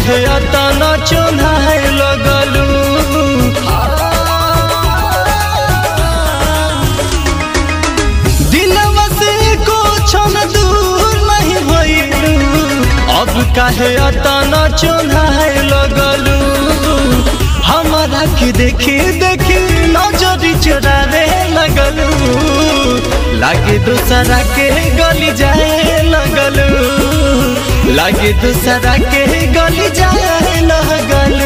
काहे अतना चोन्हाए लगलू। दिलवा से कुछ न दूर नहीं भइलू, अब काहे अतना चोन्हाए लगलू। हमारा के देखी देखी नजरी चुरावे लगलू, लागे दूसरा के गली जाए लगलू, लागे दूसरा के गली जाए लगलू।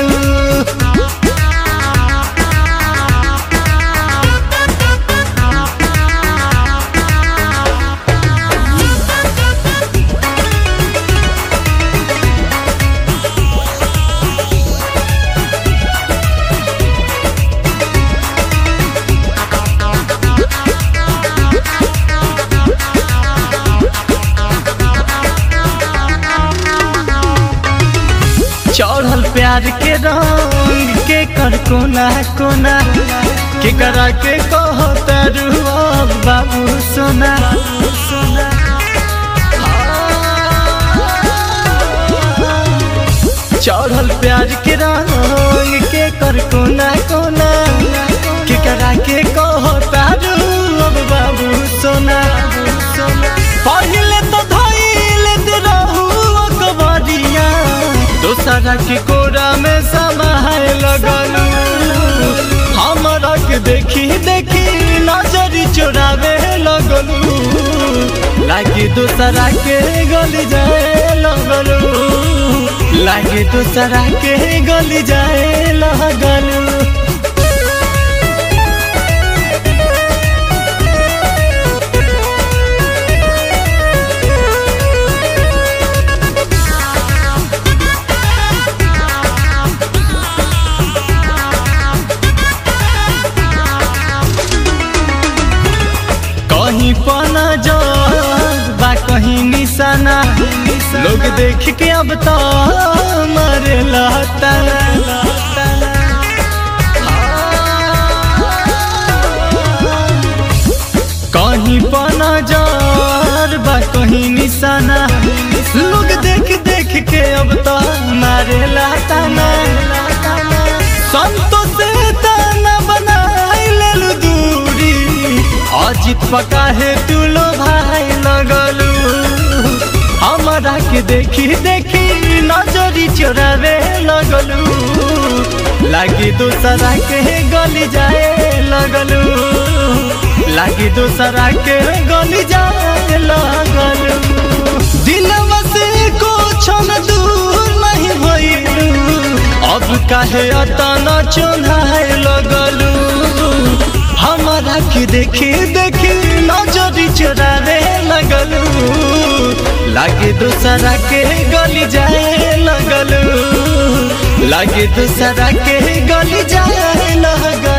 चढ़ल प्यार के रंग के कर कोना कोना, के करा के कहता रुआ बाबू सोना। चढ़ल प्यार के रंग के कर कोना कोना, के करा के कहता रुआ बाबू सोना। पहले तो धइल रहू कबरिया, दूसरा के कोरा में समाए लगलू। हमारा के देखी देखी नजरी चुरावे लगलू, लागे दूसरा के गली जाए लगलू, लागे दूसरा के गली जाए लगलू। कहीं पना जो बा कहीं निशाना, लोग देख के अब तो मरे लहता। कहीं पना जो बा कहीं निशाना, लोग देख देख के अब तो मारे लहता। संतों से ताना बनाए लेलू दूरी, अजित पका है तू लो भाई लगलू। हमारा के देखी देखी नजरी चुरावे लगलू, लागी दूसरा के गली जाए लगलू, लागी दूसरा के गली जाए लगलू। दिलवा से कुछ न दूर नहीं भइलू, अब काहे अतना चोन्हाए लगलू। हमारा के देखी देखी नजरी चुरावे लगलू, लागे दूसरा के गली जाए लगलू, लागे दूसरा के गली जाए लगलू।